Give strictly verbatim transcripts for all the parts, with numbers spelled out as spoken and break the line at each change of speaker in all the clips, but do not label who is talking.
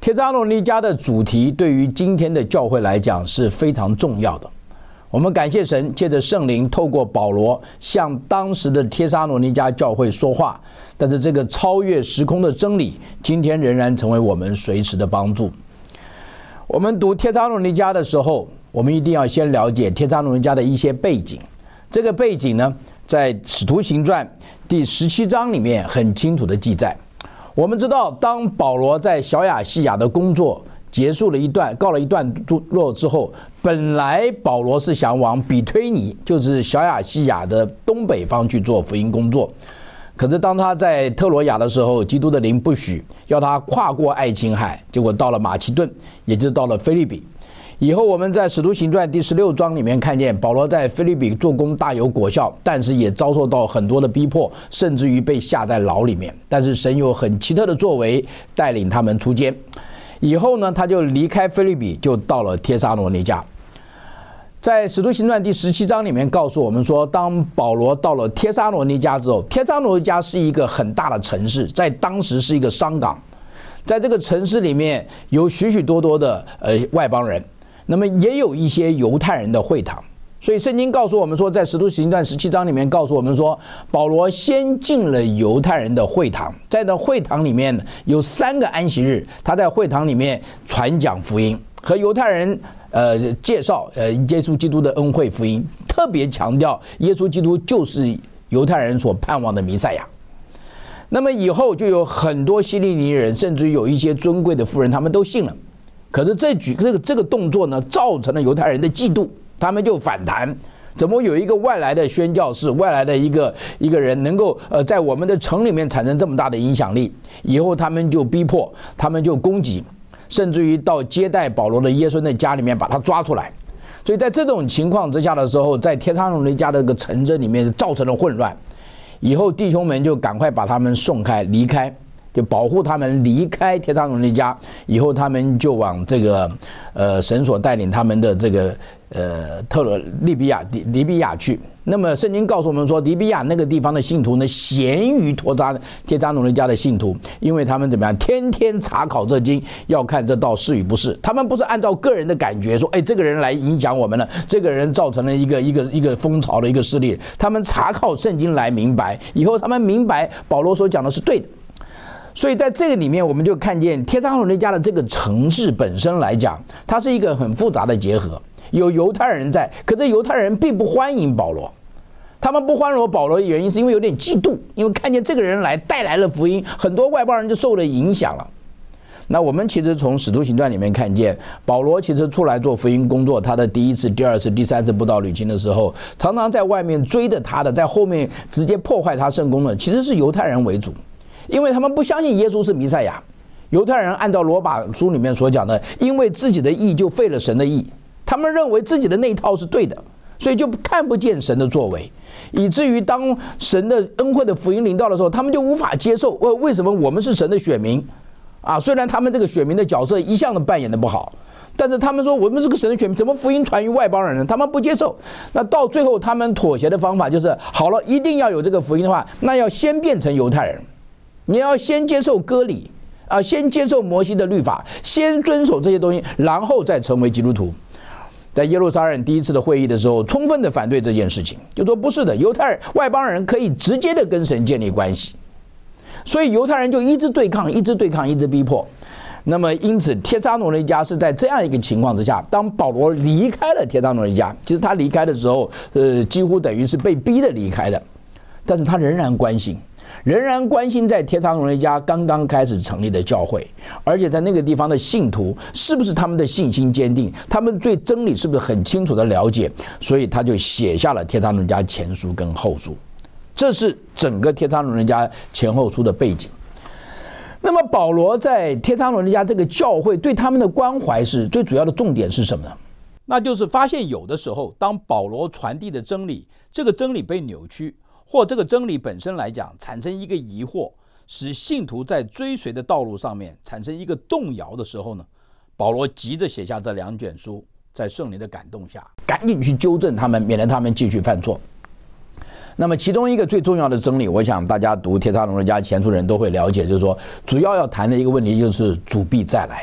帖撒罗尼迦的主题对于今天的教会来讲是非常重要的。我们感谢神，借着圣灵透过保罗向当时的帖撒罗尼迦教会说话，但是这个超越时空的真理今天仍然成为我们随时的帮助。我们读帖撒罗尼迦的时候，我们一定要先了解帖撒罗尼迦的一些背景。这个背景呢，在使徒行传第十七章里面很清楚的记载。我们知道，当保罗在小亚细亚的工作结束了一段，告了一段落之后，本来保罗是想往比推尼，就是小亚细亚的东北方去做福音工作。可是当他在特罗亚的时候，基督的灵不许，要他跨过爱琴海，结果到了马其顿，也就是到了腓立比。以后我们在使徒行传第十六章里面看见，保罗在腓立比做工大有果效，但是也遭受到很多的逼迫，甚至于被下在牢里面。但是神有很奇特的作为，带领他们出监。以后呢，他就离开腓立比，就到了帖撒罗尼迦。在使徒行传第十七章里面告诉我们说，当保罗到了帖撒罗尼迦之后，帖撒罗尼迦是一个很大的城市，在当时是一个商港，在这个城市里面有许许多多的呃外邦人。那么也有一些犹太人的会堂，所以圣经告诉我们说，在使徒行传十七章里面告诉我们说，保罗先进了犹太人的会堂，在那会堂里面有三个安息日，他在会堂里面传讲福音，和犹太人呃介绍呃耶稣基督的恩惠福音，特别强调耶稣基督就是犹太人所盼望的弥赛亚。那么以后就有很多希利尼人，甚至有一些尊贵的妇人，他们都信了。可是这举这个这个动作呢，造成了犹太人的嫉妒，他们就反弹。怎么有一个外来的宣教士，外来的一个一个人，能够呃在我们的城里面产生这么大的影响力？以后他们就逼迫，他们就攻击，甚至于到接待保罗的耶稣的家里面把他抓出来。所以在这种情况之下的时候，在帖撒罗尼迦的这个城镇里面造成了混乱。以后弟兄们就赶快把他们送开，离开。就保护他们离开帖撒罗尼迦，以后他们就往这个呃神所带领他们的这个呃特罗利比亚利比亚去。那么圣经告诉我们说，利比亚那个地方的信徒呢，咸于托撒帖撒罗尼迦的信徒，因为他们怎么样，天天查考这经，要看这道是与不是。他们不是按照个人的感觉说，哎，这个人来影响我们了，这个人造成了一个一个一个风潮的一个势力。他们查考圣经来明白，以后他们明白保罗所讲的是对的。所以在这个里面，我们就看见帖撒罗尼迦的这个城市本身来讲，它是一个很复杂的结合，有犹太人在，可是犹太人并不欢迎保罗。他们不欢迎保罗的原因是因为有点嫉妒，因为看见这个人来带来了福音，很多外邦人就受了影响了。那我们其实从使徒行传里面看见，保罗其实出来做福音工作，他的第一次、第二次、第三次布道旅行的时候，常常在外面追着他的，在后面直接破坏他圣工的，其实是犹太人为主。因为他们不相信耶稣是弥赛亚，犹太人按照罗马书里面所讲的，因为自己的义就废了神的义，他们认为自己的那一套是对的，所以就看不见神的作为，以至于当神的恩惠的福音临到的时候，他们就无法接受。为什么我们是神的选民啊？虽然他们这个选民的角色一向的扮演的不好，但是他们说我们是个神的选民，怎么福音传于外邦人呢？他们不接受。那到最后他们妥协的方法就是，好了，一定要有这个福音的话，那要先变成犹太人。你要先接受割礼啊，先接受摩西的律法，先遵守这些东西，然后再成为基督徒。在耶路撒冷第一次的会议的时候，充分的反对这件事情，就说不是的，犹太人外邦人可以直接的跟神建立关系，所以犹太人就一直对抗，一直对抗，一直逼迫。那么因此帖撒罗尼迦是在这样一个情况之下，当保罗离开了帖撒罗尼迦，其实他离开的时候，呃，几乎等于是被逼的离开的，但是他仍然关心。仍然关心在帖撒罗尼迦刚刚开始成立的教会，而且在那个地方的信徒是不是他们的信心坚定，他们对真理是不是很清楚的了解，所以他就写下了帖撒罗尼迦前书跟后书，这是整个帖撒罗尼迦前后书的背景。那么保罗在帖撒罗尼迦这个教会对他们的关怀是最主要的重点是什么呢？那就是发现有的时候当保罗传递的真理，这个真理被扭曲，或这个真理本身来讲产生一个疑惑，使信徒在追随的道路上面产生一个动摇的时候呢，保罗急着写下这两卷书，在圣灵的感动下赶紧去纠正他们，免得他们继续犯错。那么其中一个最重要的真理，我想大家读帖撒罗尼迦前书的人都会了解，就是说主要要谈的一个问题就是主必再来。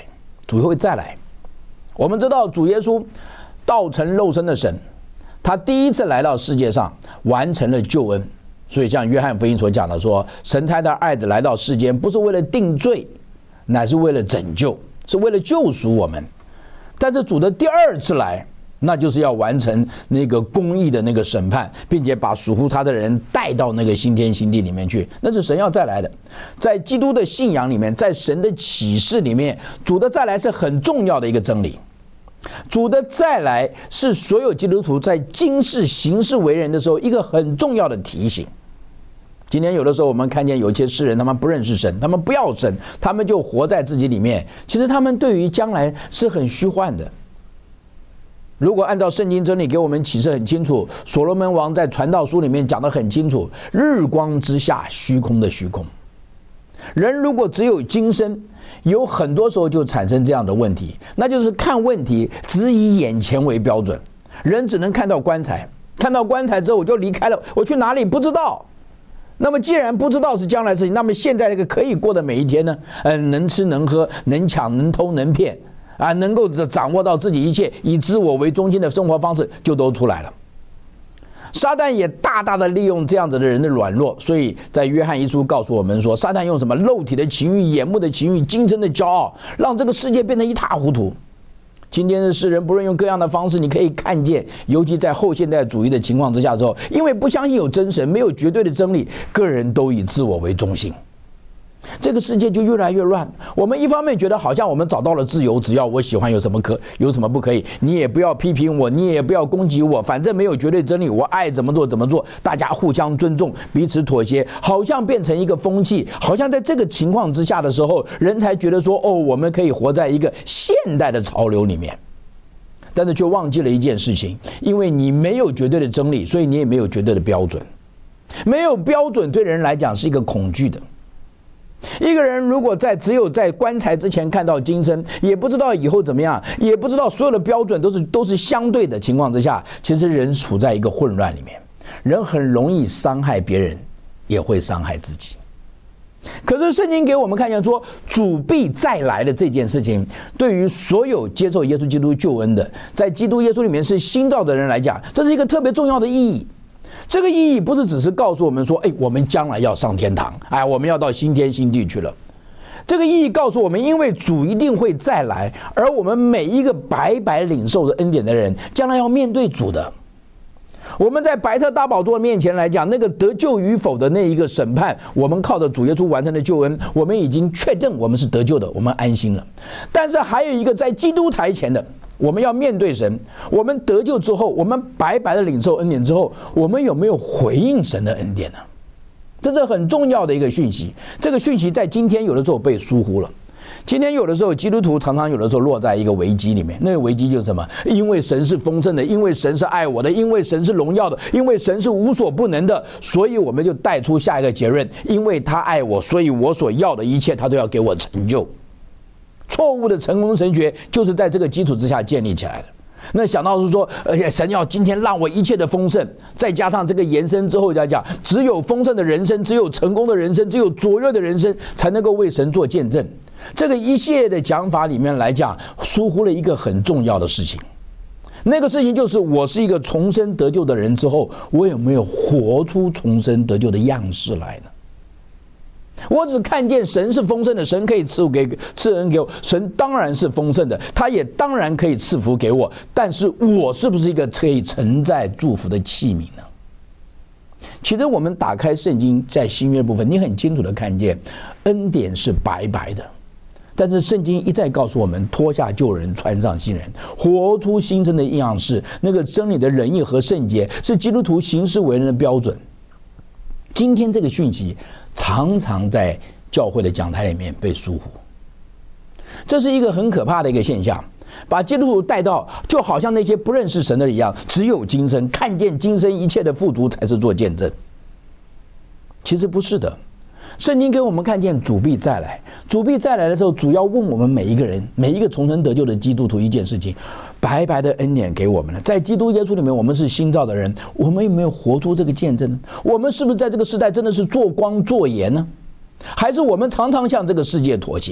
主会再来。我们知道主耶稣道成肉身的神，他第一次来到世界上完成了救恩。所以像约翰福音所讲的说，神差他爱子来到世间，不是为了定罪，乃是为了拯救，是为了救赎我们。但是主的第二次来，那就是要完成那个公义的那个审判，并且把属乎他的人带到那个新天新地里面去，那是神要再来的。在基督的信仰里面，在神的启示里面，主的再来是很重要的一个真理。主的再来是所有基督徒在今世行事为人的时候一个很重要的提醒。今天有的时候我们看见有一些世人，他们不认识神，他们不要神，他们就活在自己里面，其实他们对于将来是很虚幻的。如果按照圣经真理给我们启示很清楚，所罗门王在传道书里面讲得很清楚，日光之下虚空的虚空。人如果只有今生，有很多时候就产生这样的问题，那就是看问题只以眼前为标准，人只能看到棺材，看到棺材之后我就离开了，我去哪里不知道。那么既然不知道是将来的事情，那么现在这个可以过的每一天呢，呃，能吃能喝能抢能偷能骗啊，能够掌握到自己一切以自我为中心的生活方式就都出来了。撒旦也大大的利用这样子的人的软弱，所以在约翰一书告诉我们说，撒旦用什么肉体的情欲、眼目的情欲、今生的骄傲，让这个世界变得一塌糊涂。今天的世人不论用各样的方式，你可以看见，尤其在后现代主义的情况之下之后，因为不相信有真神，没有绝对的真理，个人都以自我为中心，这个世界就越来越乱。我们一方面觉得好像我们找到了自由，只要我喜欢有什么可有什么不可以，你也不要批评我，你也不要攻击我，反正没有绝对真理，我爱怎么做怎么做，大家互相尊重，彼此妥协，好像变成一个风气，好像在这个情况之下的时候，人才觉得说，哦，我们可以活在一个现代的潮流里面。但是却忘记了一件事情，因为你没有绝对的真理，所以你也没有绝对的标准。没有标准对人来讲是一个恐惧的。一个人如果在只有在棺材之前看到今生，也不知道以后怎么样，也不知道所有的标准都是都是相对的情况之下，其实人处在一个混乱里面，人很容易伤害别人，也会伤害自己。可是圣经给我们看见说，主必再来的这件事情，对于所有接受耶稣基督救恩的，在基督耶稣里面是新造的人来讲，这是一个特别重要的意义。这个意义不是只是告诉我们说，哎，我们将来要上天堂，哎，我们要到新天新地去了。这个意义告诉我们，因为主一定会再来，而我们每一个白白领受的恩典的人，将来要面对主的。我们在白色大宝座面前来讲，那个得救与否的那一个审判，我们靠着主耶稣完成的救恩，我们已经确认我们是得救的，我们安心了。但是还有一个在基督台前的，我们要面对神。我们得救之后，我们白白的领受恩典之后，我们有没有回应神的恩典呢？这是很重要的一个讯息。这个讯息在今天有的时候被疏忽了。今天有的时候基督徒常常有的时候落在一个危机里面，那个危机就是什么？因为神是丰盛的，因为神是爱我的，因为神是荣耀的，因为神是无所不能的，所以我们就带出下一个结论，因为他爱我，所以我所要的一切他都要给我成就。错误的成功神学就是在这个基础之下建立起来的。那想到是说，而且神要今天让我一切的丰盛，再加上这个延伸之后再讲，只有丰盛的人生，只有成功的人生，只有卓越的人生，才能够为神做见证。这个一系列的讲法里面来讲，疏忽了一个很重要的事情。那个事情就是，我是一个重生得救的人之后，我有没有活出重生得救的样式来呢？我只看见神是丰盛的，神可以赐给赐恩给我，神当然是丰盛的，他也当然可以赐福给我，但是我是不是一个可以承载祝福的器皿呢？其实我们打开圣经，在新约部分，你很清楚的看见，恩典是白白的，但是圣经一再告诉我们，脱下旧人，穿上新人，活出新生的样式。那个真理的仁义和圣洁，是基督徒行事为人的标准。今天这个讯息常常在教会的讲台里面被疏忽，这是一个很可怕的一个现象，把基督徒带到就好像那些不认识神的一样，只有今生看见今生一切的富足才是做见证。其实不是的，圣经给我们看见主必再来，主必再来的时候，主要问我们每一个人，每一个重生得救的基督徒一件事情，白白的恩典给我们了，在基督耶稣里面，我们是新造的人，我们有没有活出这个见证呢？我们是不是在这个时代真的是做光做盐呢？还是我们常常向这个世界妥协？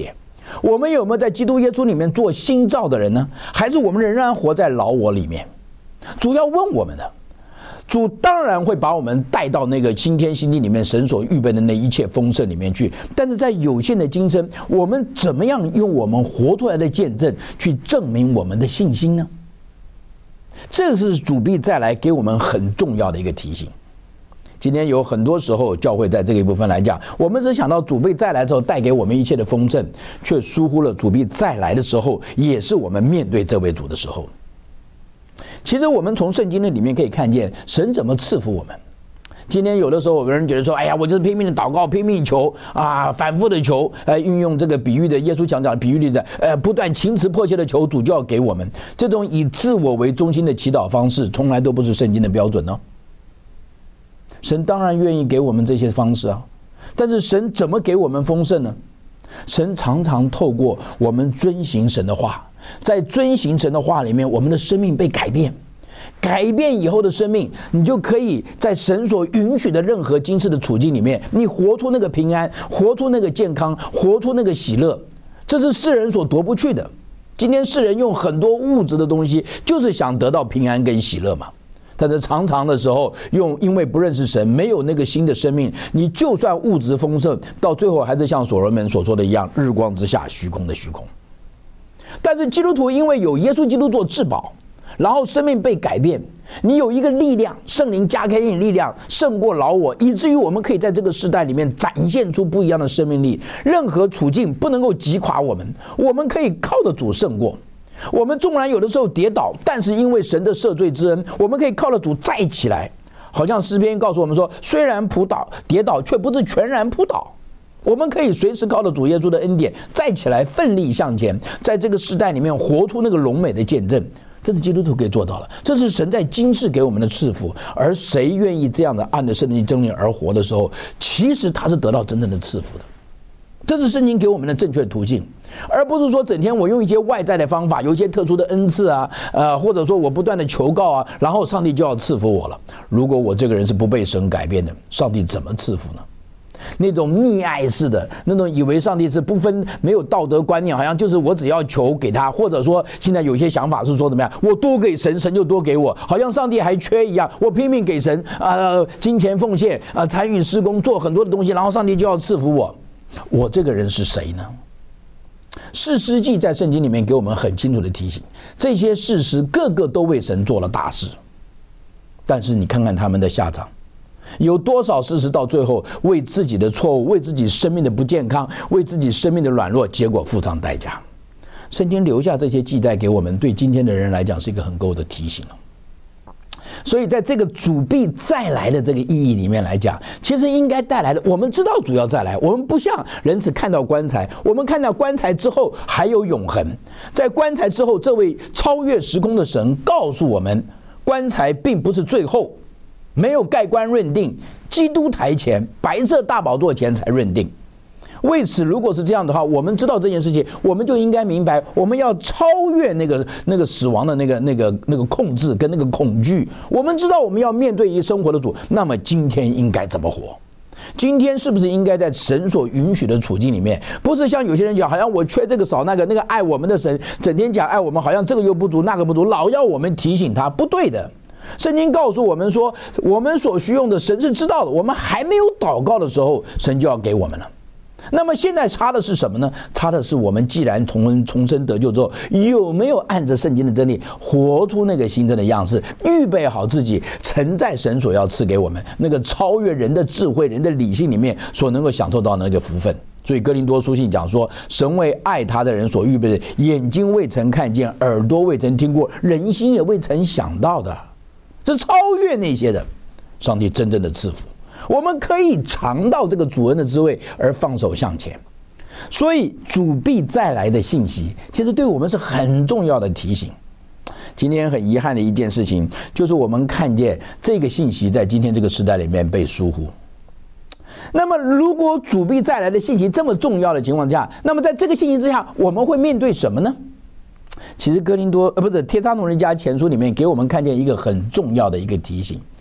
我们有没有在基督耶稣里面做新造的人呢？还是我们仍然活在老我里面？主要问我们的，主当然会把我们带到那个新天新地里面神所预备的那一切丰盛里面去，但是在有限的今生，我们怎么样用我们活出来的见证去证明我们的信心呢？这是主必再来给我们很重要的一个提醒。今天有很多时候教会在这个一部分来讲，我们只想到主必再来之后带给我们一切的丰盛，却疏忽了主必再来的时候也是我们面对这位主的时候。其实我们从圣经的里面可以看见神怎么赐福我们。今天有的时候有人觉得说，哎呀，我就是拼命的祷告，拼命求啊，反复的求，呃，运用这个比喻的耶稣讲讲的比喻里的，呃，不断情辞迫切的求主就要给我们。这种以自我为中心的祈祷方式，从来都不是圣经的标准哦。神当然愿意给我们这些方式啊，但是神怎么给我们丰盛呢？神常常透过我们遵行神的话，在遵行神的话里面，我们的生命被改变。改变以后的生命，你就可以在神所允许的任何今世的处境里面，你活出那个平安，活出那个健康，活出那个喜乐。这是世人所夺不去的。今天世人用很多物质的东西，就是想得到平安跟喜乐嘛。但是常常的时候，用因为不认识神，没有那个新的生命，你就算物质丰盛，到最后还是像所罗门所说的一样，日光之下虚空的虚空。但是基督徒因为有耶稣基督做至宝，然后生命被改变，你有一个力量，圣灵加给你力量，胜过老我，以至于我们可以在这个时代里面展现出不一样的生命力。任何处境不能够击垮我们，我们可以靠着主胜过。我们纵然有的时候跌倒，但是因为神的赦罪之恩，我们可以靠着主再起来。好像诗篇告诉我们说，虽然扑倒跌倒，却不是全然扑倒。我们可以随时靠着主耶稣的恩典再起来，奋力向前，在这个时代里面活出那个荣美的见证。这是基督徒可以做到了，这是神在今世给我们的赐福。而谁愿意这样的按着圣经真理而活的时候，其实他是得到真正的赐福的。这是圣经给我们的正确途径，而不是说整天我用一些外在的方法，有一些特殊的恩赐啊，呃，或者说我不断的求告啊，然后上帝就要赐福我了。如果我这个人是不被神改变的，上帝怎么赐福呢？那种溺爱式的，那种以为上帝是不分没有道德观念，好像就是我只要求给他，或者说现在有些想法是说怎么样，我多给神，神就多给我，好像上帝还缺一样，我拼命给神啊、呃，金钱奉献啊、呃，参与施工，做很多的东西，然后上帝就要赐福我。我这个人是谁呢？士师记在圣经里面给我们很清楚的提醒，这些士师个个都为神做了大事，但是你看看他们的下场，有多少士师到最后为自己的错误，为自己生命的不健康，为自己生命的软弱，结果付上代价。圣经留下这些记载给我们，对今天的人来讲是一个很够的提醒了。所以在这个主必再来的这个意义里面来讲，其实应该带来的，我们知道主要再来，我们不像人只看到棺材，我们看到棺材之后还有永恒。在棺材之后，这位超越时空的神告诉我们，棺材并不是最后，没有盖棺论定，基督台前白色大宝座前才论定。为此，如果是这样的话，我们知道这件事情，我们就应该明白，我们要超越那个那个死亡的那个那个那个控制跟那个恐惧。我们知道我们要面对一生活的主，那么今天应该怎么活？今天是不是应该在神所允许的处境里面，不是像有些人讲，好像我缺这个少那个，那个爱我们的神整天讲爱我们，好像这个又不足那个不足，老要我们提醒他，不对的。圣经告诉我们说，我们所需用的神是知道的，我们还没有祷告的时候，神就要给我们了。那么现在差的是什么呢？差的是我们既然重重生得救之后，有没有按着圣经的真理活出那个新生的样式，预备好自己承载神所要赐给我们那个超越人的智慧、人的理性里面所能够享受到的那个福分。所以哥林多书信讲说，神为爱他的人所预备的，眼睛未曾看见，耳朵未曾听过，人心也未曾想到的，这超越那些的上帝真正的赐福。我们可以尝到这个主恩的滋味而放手向前。所以主必再来的信息其实对我们是很重要的提醒。今天很遗憾的一件事情，就是我们看见这个信息在今天这个时代里面被疏忽。那么如果主必再来的信息这么重要的情况下，那么在这个信息之下，我们会面对什么呢？其实哥林多呃不是帖撒罗尼迦前书里面给我们看见一个很重要的一个提醒，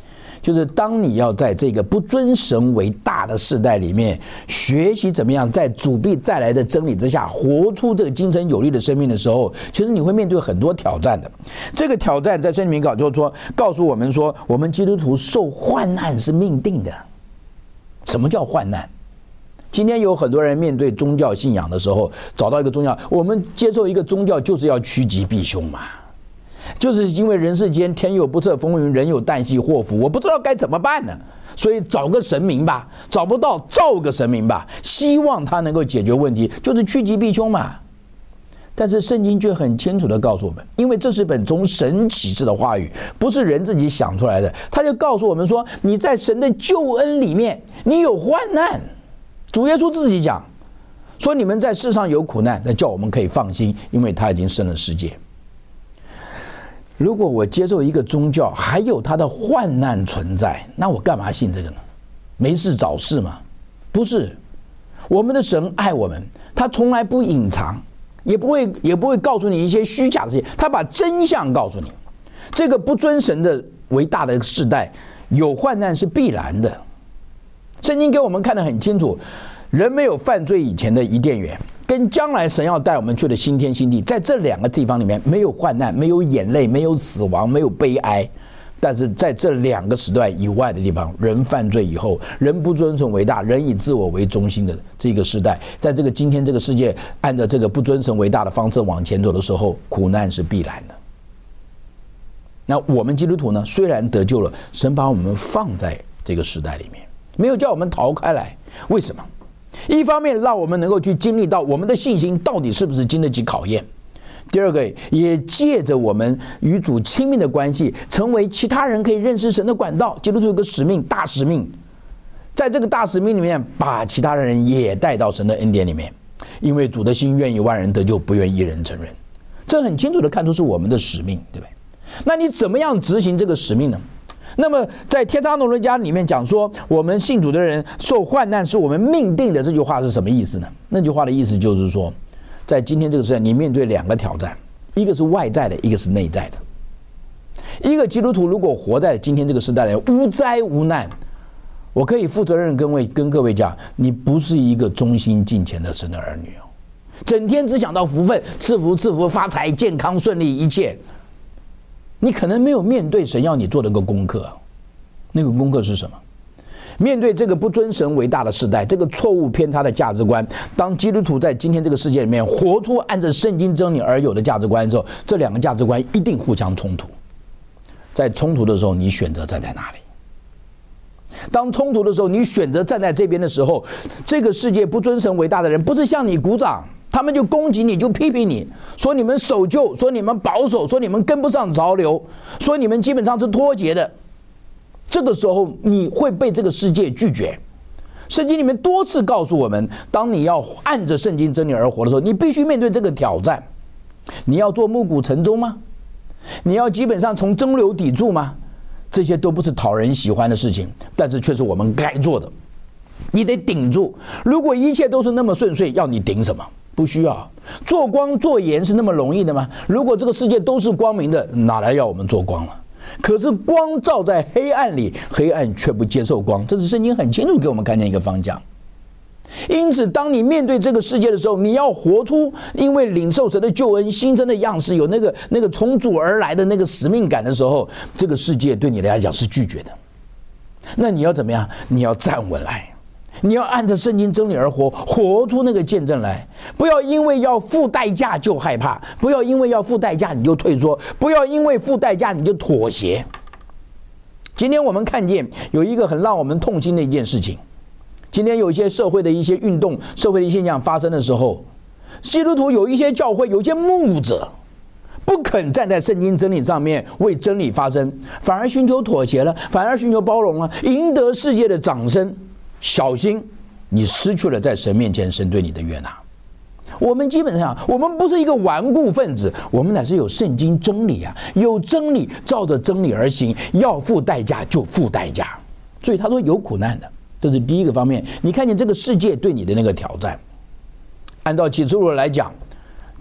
就是当你要在这个不尊神为大的世代里面，学习怎么样在主必再来的真理之下，活出这个精神有力的生命的时候，其实你会面对很多挑战的。这个挑战在圣经稿就是说，告诉我们说，我们基督徒受患难是命定的。什么叫患难？今天有很多人面对宗教信仰的时候，找到一个宗教，我们接受一个宗教就是要趋吉避凶嘛。就是因为人世间天有不测风云，人有旦夕祸福，我不知道该怎么办呢，所以找个神明吧，找不到造个神明吧，希望他能够解决问题，就是趋吉避凶嘛。但是圣经却很清楚地告诉我们，因为这是本从神启示的话语，不是人自己想出来的，他就告诉我们说，你在神的救恩里面，你有患难。主耶稣自己讲说，你们在世上有苦难，那叫我们可以放心，因为他已经胜了世界。如果我接受一个宗教还有它的患难存在，那我干嘛信这个呢？没事找事吗？不是，我们的神爱我们，他从来不隐藏，也不会也不会告诉你一些虚假的事情，他把真相告诉你。这个不尊神的为大的世代，有患难是必然的。圣经给我们看得很清楚，人没有犯罪以前的伊甸园，跟将来神要带我们去的新天新地，在这两个地方里面，没有患难，没有眼泪，没有死亡，没有悲哀。但是在这两个时段以外的地方，人犯罪以后，人不尊神为大，人以自我为中心的这个时代，在这个今天这个世界按照这个不尊神为大的方式往前走的时候，苦难是必然的。那我们基督徒呢，虽然得救了，神把我们放在这个时代里面，没有叫我们逃开来。为什么？一方面让我们能够去经历到我们的信心到底是不是经得起考验，第二个也借着我们与主亲密的关系，成为其他人可以认识神的管道。基督徒有个使命，大使命，在这个大使命里面，把其他人也带到神的恩典里面，因为主的心愿意万人得救，不愿一人成人。这很清楚的看出是我们的使命，对不对？那你怎么样执行这个使命呢？那么在帖撒罗尼迦里面讲说，我们信主的人受患难是我们命定的，这句话是什么意思呢？那句话的意思就是说，在今天这个时代，你面对两个挑战，一个是外在的，一个是内在的。一个基督徒如果活在今天这个时代里无灾无难，我可以负责任跟位跟各位讲，你不是一个忠心敬虔的神的儿女哦，整天只想到福分、赐福、赐福、发财、健康、顺利一切。你可能没有面对神要你做的一个功课，那个功课是什么？面对这个不尊神为大的时代，这个错误偏差的价值观，当基督徒在今天这个世界里面活出按照圣经真理而有的价值观之后，这两个价值观一定互相冲突。在冲突的时候，你选择站在哪里？当冲突的时候，你选择站在这边的时候，这个世界不尊神为大的人不是向你鼓掌，他们就攻击你，就批评你，说你们守旧，说你们保守，说你们跟不上潮流，说你们基本上是脱节的。这个时候你会被这个世界拒绝。圣经里面多次告诉我们，当你要按着圣经真理而活的时候，你必须面对这个挑战。你要做暮鼓晨钟吗？你要基本上从中流砥柱吗？这些都不是讨人喜欢的事情，但是却是我们该做的。你得顶住。如果一切都是那么顺遂，要你顶什么？不需要。做光做盐是那么容易的吗？如果这个世界都是光明的，哪来要我们做光了？可是光照在黑暗里，黑暗却不接受光，这是圣经很清楚给我们看见一个方向。因此当你面对这个世界的时候，你要活出因为领受神的救恩新生的样式，有那个那个从主而来的那个使命感的时候，这个世界对你来讲是拒绝的。那你要怎么样？你要站稳来，你要按着圣经真理而活，活出那个见证来。不要因为要付代价就害怕，不要因为要付代价你就退缩，不要因为付代价你就妥协。今天我们看见有一个很让我们痛心的一件事情，今天有一些社会的一些运动、社会的现象发生的时候，基督徒有一些教会、有一些牧者不肯站在圣经真理上面为真理发声，反而寻求妥协了，反而寻求包容了，赢得世界的掌声。小心，你失去了在神面前神对你的悦纳。我们基本上，我们不是一个顽固分子，我们乃是有圣经真理啊，有真理，照着真理而行，要付代价就付代价。所以他说有苦难的。这是第一个方面，你看见这个世界对你的那个挑战。按照启示录来讲，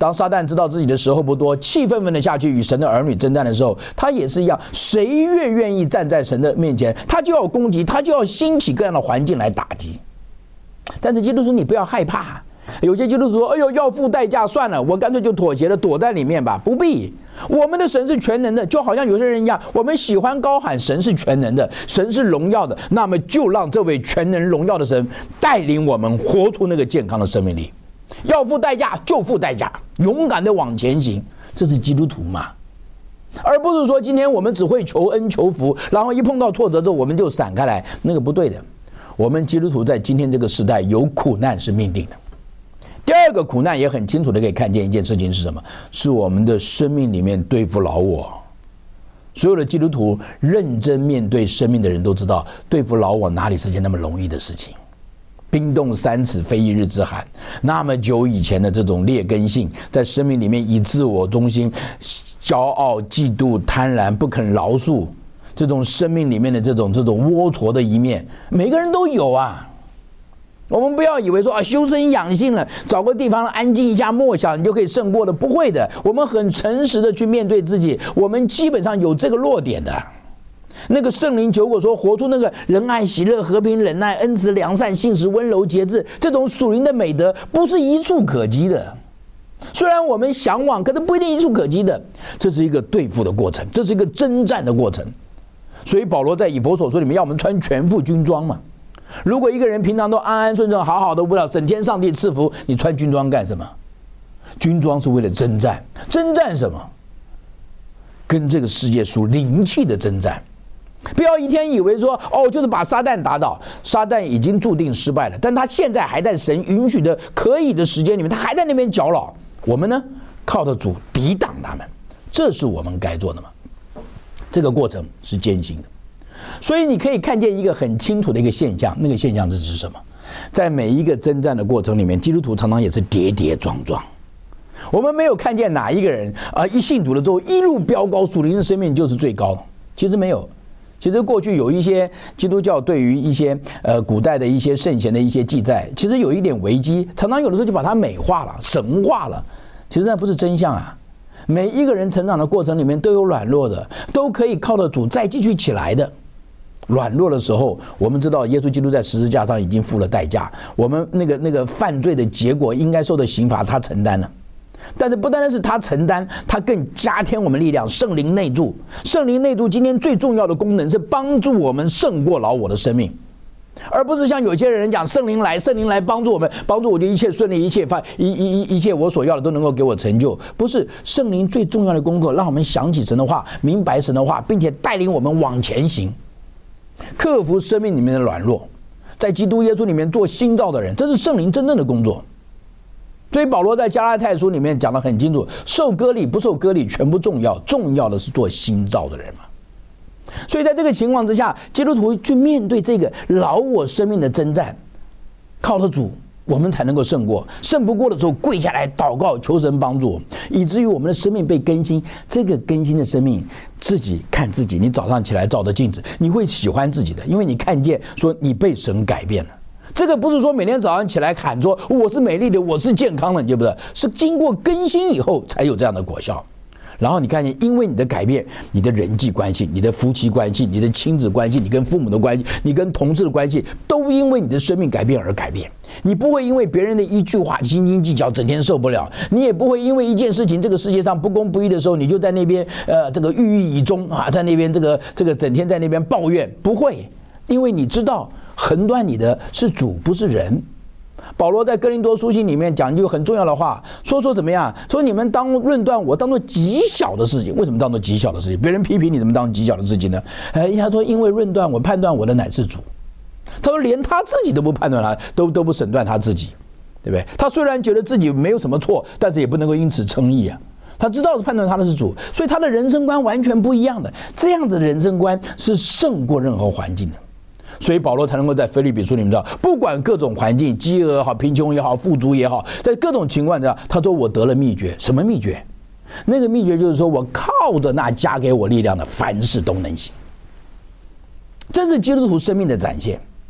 当撒旦知道自己的时候不多，气愤愤的下去与神的儿女征战的时候，他也是一样，谁越愿意站在神的面前，他就要攻击，他就要兴起各样的环境来打击。但是基督徒你不要害怕，有些基督徒说：“哎呦，要付代价，算了，我干脆就妥协了，躲在里面吧。”不必，我们的神是全能的，就好像有些人一样，我们喜欢高喊神是全能的，神是荣耀的，那么就让这位全能荣耀的神带领我们活出那个健康的生命力。要付代价就付代价，勇敢的往前行，这是基督徒嘛？而不是说今天我们只会求恩求福，然后一碰到挫折之后我们就闪开来，那个不对的。我们基督徒在今天这个时代有苦难是命定的。第二个苦难也很清楚的可以看见一件事情是什么？是我们的生命里面对付老我。所有的基督徒认真面对生命的人都知道，对付老我哪里是件那么容易的事情。冰冻三尺非一日之寒，那么久以前的这种劣根性，在生命里面以自我中心、骄傲、嫉妒、贪婪、不肯饶恕，这种生命里面的这种这种龌龊的一面，每个人都有啊。我们不要以为说啊，修身养性了，找个地方安静一下默想，你就可以胜过的，不会的。我们很诚实的去面对自己，我们基本上有这个弱点的。那个圣灵求我说，活出那个仁爱、喜乐、和平、忍耐、恩慈、良善、信实、温柔、节制，这种属灵的美德，不是一触可及的。虽然我们向往，可能不一定一触可及的。这是一个对付的过程，这是一个征战的过程。所以保罗在以弗所书里面要我们穿全副军装嘛。如果一个人平常都安安顺顺、好好的，不了，整天上帝赐福，你穿军装干什么？军装是为了征战，征战什么？跟这个世界属灵气的征战。不要一天以为说哦，就是把撒旦打倒，撒旦已经注定失败了，但他现在还在神允许的可以的时间里面，他还在那边搅扰。我们呢，靠着主抵挡他们，这是我们该做的嘛。这个过程是艰辛的，所以你可以看见一个很清楚的一个现象，那个现象是指什么？在每一个征战的过程里面，基督徒常常也是跌跌撞撞。我们没有看见哪一个人啊、呃，一信主了之后一路飙高，属灵的生命就是最高，其实没有。其实过去有一些基督教对于一些呃古代的一些圣贤的一些记载，其实有一点危机，常常有的时候就把它美化了、神化了，其实那不是真相啊。每一个人成长的过程里面都有软弱的，都可以靠着主再继续起来的。软弱的时候，我们知道耶稣基督在十字架上已经付了代价，我们那个那个犯罪的结果应该受的刑罚他承担了。但是不单单是他承担，他更加添我们力量。圣灵内住，圣灵内住今天最重要的功能是帮助我们胜过老我的生命，而不是像有些人讲圣灵来，圣灵来帮助我们，帮助我就一切顺利，一切发一一一切我所要的都能够给我成就。不是，圣灵最重要的功课，让我们想起神的话，明白神的话，并且带领我们往前行，克服生命里面的软弱，在基督耶稣里面做新造的人，这是圣灵真正的工作。所以保罗在加拉太书里面讲得很清楚，受割礼不受割礼全不重要，重要的是做新造的人嘛。所以在这个情况之下，基督徒去面对这个老我生命的征战，靠着主我们才能够胜过。胜不过的时候，跪下来祷告求神帮助，以至于我们的生命被更新。这个更新的生命，自己看自己，你早上起来照着镜子，你会喜欢自己的，因为你看见说你被神改变了。这个不是说每天早上起来喊说我是美丽的，我是健康的，对不对？是经过更新以后才有这样的果效。然后你看见，因为你的改变，你的人际关系、你的夫妻关系、你的亲子关系、你跟父母的关系、你跟同事的关系，都因为你的生命改变而改变。你不会因为别人的一句话斤斤计较，整天受不了；你也不会因为一件事情，这个世界上不公不义的时候，你就在那边呃这个郁郁以终啊，在那边这个这个整天在那边抱怨。不会，因为你知道横断你的是主，不是人。保罗在哥林多书信里面讲一句很重要的话，说说怎么样？说你们当论断我当做极小的事情。为什么当做极小的事情？别人批评你怎么当极小的事情呢？哎，他说因为论断我判断我的乃是主。他说连他自己都不判断他，都都不审断他自己，对不对？他虽然觉得自己没有什么错，但是也不能够因此称义啊。他知道判断他的是主，所以他的人生观完全不一样的。这样子的人生观是胜过任何环境的。所以保罗才能够在腓立比书里面说，不管各种环境，饥饿也好，贫穷也好，富足也好，在各种情况下，他说我得了秘诀。什么秘诀？那个秘诀就是说我靠着那加给我力量的，凡事都能行。这是基督徒生命的展现。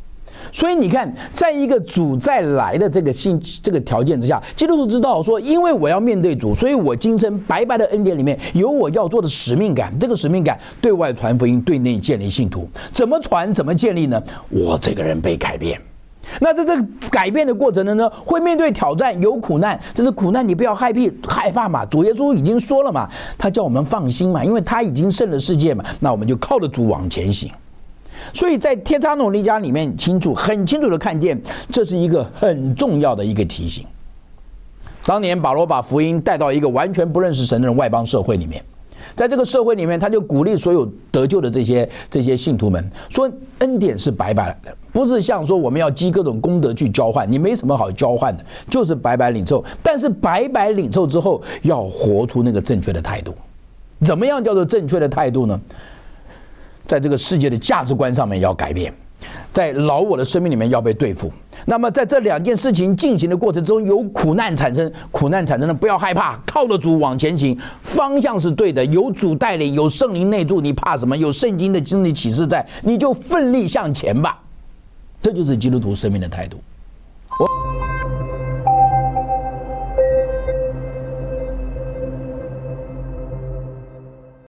所以你看，在一个主再来的这个性这个条件之下，基督徒知道说，因为我要面对主，所以我今生白白的恩典里面有我要做的使命感。这个使命感对外传福音，对内建立信徒。怎么传？怎么建立呢？我这个人被改变。那在这个改变的过程呢，会面对挑战，有苦难。这是苦难，你不要害怕害怕嘛。主耶稣已经说了嘛，他叫我们放心嘛，因为他已经胜了世界嘛。那我们就靠着主往前行。所以在帖撒罗尼迦里面，清楚很清楚的看见，这是一个很重要的一个提醒。当年保罗把福音带到一个完全不认识神的人外邦社会里面。在这个社会里面，他就鼓励所有得救的这些这些信徒们说，恩典是白白来的，不是像说我们要积各种功德去交换，你没什么好交换的，就是白白领受。但是白白领受之后，要活出那个正确的态度。怎么样叫做正确的态度呢？在这个世界的价值观上面要改变，在老我的生命里面要被对付。那么在这两件事情进行的过程中，有苦难产生，苦难产生了不要害怕，靠着主往前行，方向是对的，有主带领，有圣灵内住，你怕什么？有圣经的经历启示在，你就奋力向前吧。这就是基督徒生命的态度。